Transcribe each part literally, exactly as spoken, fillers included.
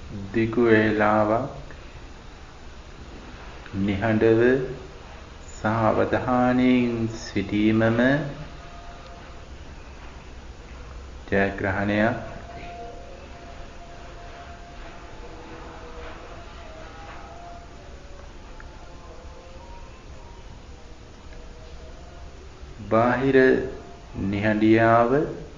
දිගු වේලාවක් නිහඬව සහ අවධානයෙන් සිටීමම ජයග්‍රහණයක්. බාහිර නිහඬියාව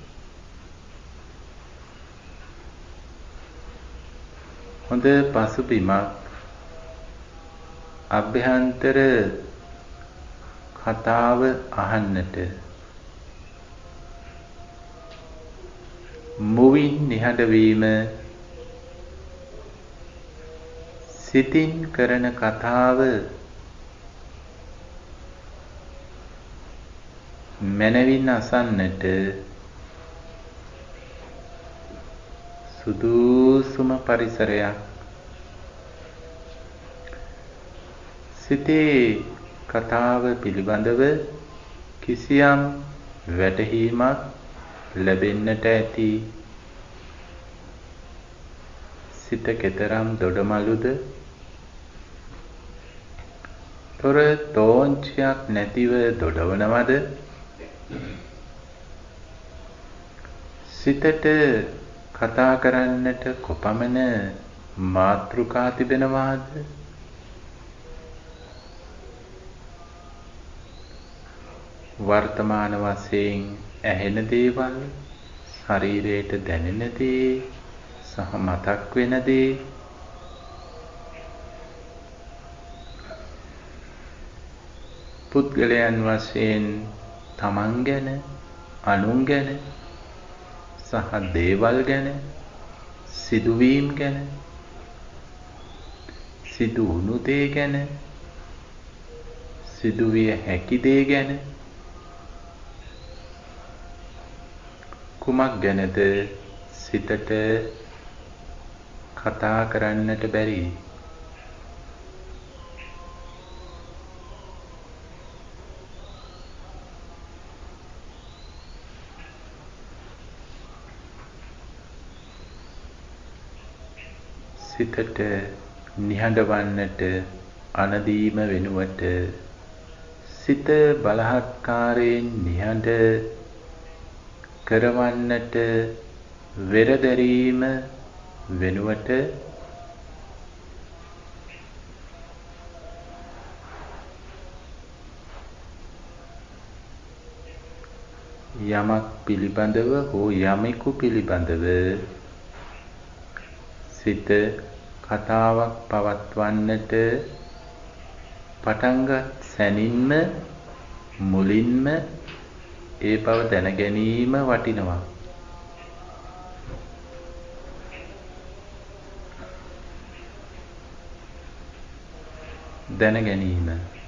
හොඳ පසුබිමක්. අභ්‍යන්තර කතාව අහන්නට මුවින් නිහඬ වීම සිතින් කරන කතාව මනවින් අසන්නට සුදුසුම පරිසරයක්. සිතේ කතාව පිළිබඳව කිසියම් වැටහීමක් ලැබෙන්නට ඇති. සිත කෙතරම් දොඩමලුද, තොර තෝංචියක් නැතිව දොඩවනවද, සිතට කතා කරන්නට කොපමණ මාතෘකා තිබෙනවාද? වර්තමාන වශයෙන් ඇහෙන දේවල්, ශරීරයට දැනෙන දේ සහ මතක් වෙන දේ, පුද්ගලයන් වශයෙන් තමන් ගැන, අනුන් ගැන සහ දේවල් ගැන, සිදුවීම් ගැන, සිදු වුණු දේ ගැන, සිදුවිය හැකි දේ ගැන, කුමක් ගැනද සිතට කතා කරන්නට බැරි? සිතට නිහඬවන්නට අනදීම වෙනුවට සිත බලහත්කාරයෙන් නිහඬ කරවන්නට වෙරදැරීම වෙනුවට යමක් පිළිබඳව හෝ යමෙකු පිළිබඳව සිත කතාවක් පවත්වන්නට පටන්ගත් සැනින්ම මුලින්ම ඒ බව දැන ගැනීම වටිනවා. දැන ගැනීම.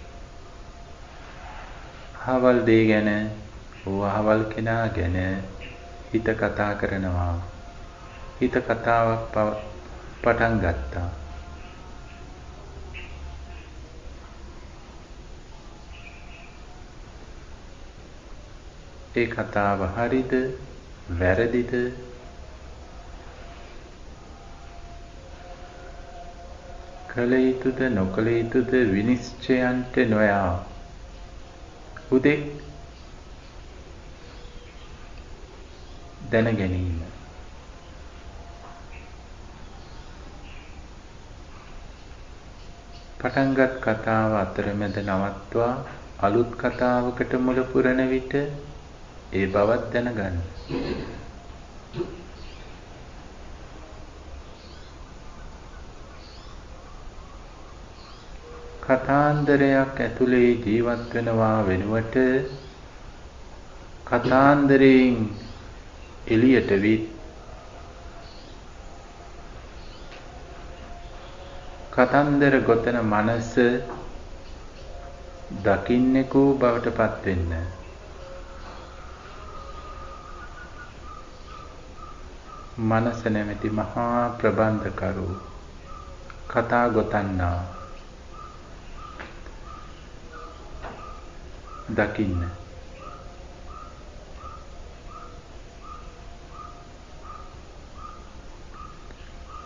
අහවල් දේ ගැන, ඕ අහවල් කෙනා ගැන හිත කතා කරනවා. හිත කතාවක් පටන් ගත්තා. ඒ කතාව හරිද වැරදිද කළ යුතුද නොකළ යුතුද විනිශ්චයන්ට නොයා හුදෙක් දැන ගැනීම. පටන්ගත් කතාව අතරමැද නවත්වා අලුත් කතාවකට මුල පුරන විට ඒ බවත් දැනගන්න. කතාන්දරයක් ඇතුලේ ජීවත් වෙනවා වෙනුවට කතාන්දරයෙන් එළියට විත් කතන්දර ගොතන මනස දකින්නෙකු බවට පත් වෙන්න. මනස නැමැති මහා ප්‍රබන්ධකරු කතා ගොතන්නා දකින්න.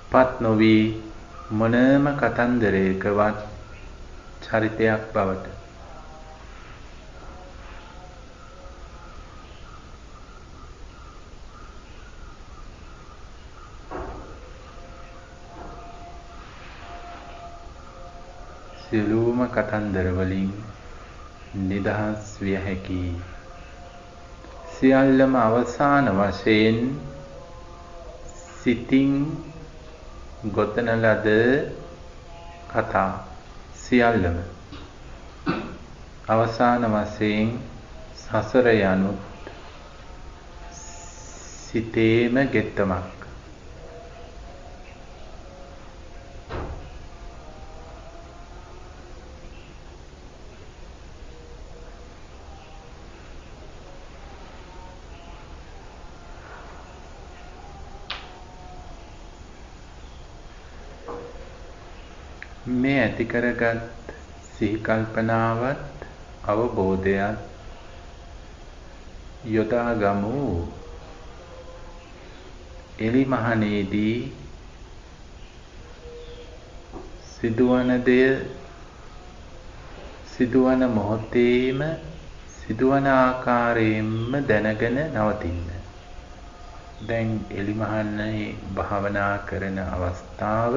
පත් නොවි මොනම කතන්දරයකවත් චරිතයක් බවට සියලුම කතන්දර වලින් නිදහස් විය හැකියි. සියල්ලම අවසාන වශයෙන් සිතින් ගොතන ලද කතා සියල්ලම අවසාන වශයෙන් සසර යනුත් සිතේම ගෙත්තමක්. මේ ඇති කරගත් සිහි කල්පනාවත් අවබෝධයත් යොදා ගමු එලිමහනේදී සිදුවන දෙය සිදුවන මොහොතේම සිදුවන ආකාරයෙන්ම දැනගෙන නවතින්න. දැන් එලිමහනේ භාවනා කරන අවස්ථාව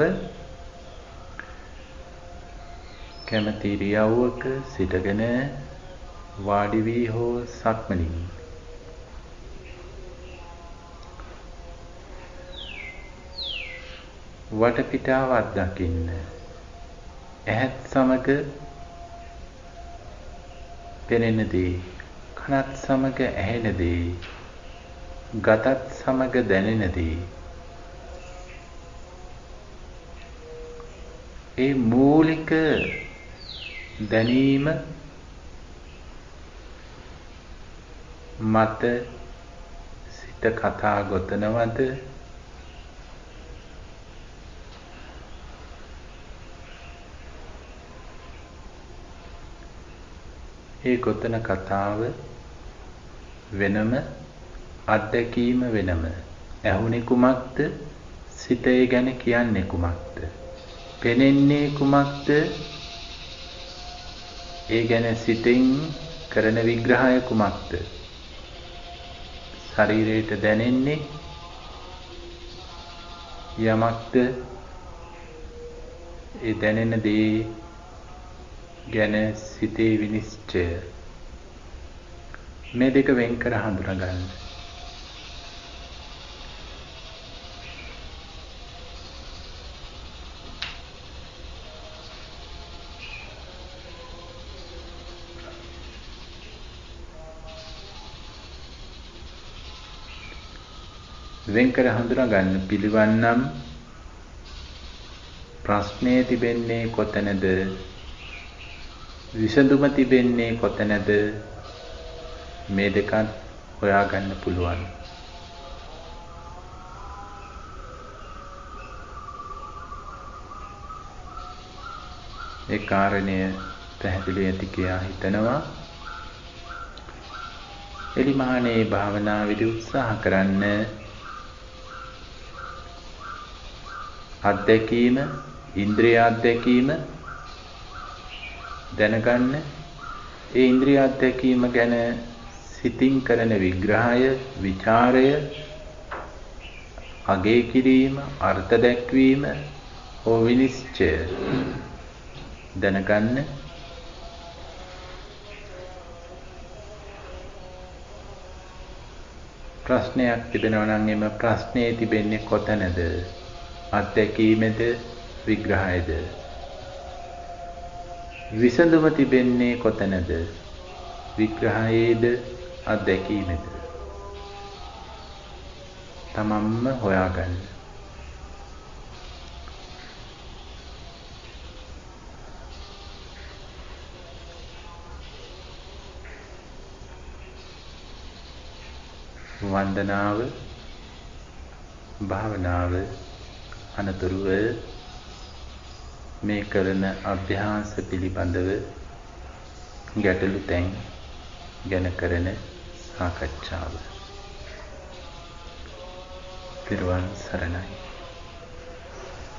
කැමති ඉරියව්වක සිටගෙන වාඩි වී හෝ සක්මනින් වටපිටාව අත්දකින්න. ඇහත් සමග පෙනෙන දේ, කනත් සමග ඇහෙන දේ, ගතත් සමග දැනෙන දේ, ඒ මූලික දැනීම මත සිත කතා ගොතනවද? ඒ ගොතන කතාව වෙනම, අත්දැකීම වෙනම. ඇහුනේ කුමක්ද? සිතේ ගැන කියන්නේ කුමක්ද? පෙනෙන්නේ කුමක්ද? ඒ ගැන සිතින් කරන විග්‍රහය කුමක්ද? ශරීරයට දැනෙන්නේ යමක්ද? ඒ දැනෙන දේ ගැන සිතේ විනිශ්චය. මේ දෙක වෙන් කර හඳුනා ගන්න. වෙන් කර හඳුනා ගන්න පිළිවන් නම් ප්‍රශ්නේ තිබෙන්නේ කොතැනද? විසඳුම තිබෙන්නේ කොතැනද? මේ දෙකත් හොයාගන්න පුළුවන්. ඒ කාරණය පැහැදිලි ඇති කියා හිතනවා. එලිමහනේ භාවනාවේදී උත්සාහ කරන්න අත්දැකීම, ඉන්ද්‍රිය අත්දැකීම දැනගන්න. ඒ ඉන්ද්‍රිය අත්දැකීම ගැන සිතින් කරන විග්‍රහය, විචාරය, අගය කිරීම, අර්ථ දැක්වීම හෝ විනිශ්චය දැනගන්න. ප්‍රශ්නයක් තිබෙනවා නම් එම ප්‍රශ්නේ තිබෙන්නේ කොතැනද? අත්දැකීමේද, විග්‍රහයේද? විසඳුම තිබෙන්නේ කොතැනද? විග්‍රහයේද, අත්දැකීමේද? තමන්ම හොයාගන්න. වන්දනාව, භාවනාව අනතුරුව මේ කරන අභ්‍යාස පිළිබඳව ගැටලු තැන් ගැන කරන සාකච්ඡාව. පිරුවන් සරණයි.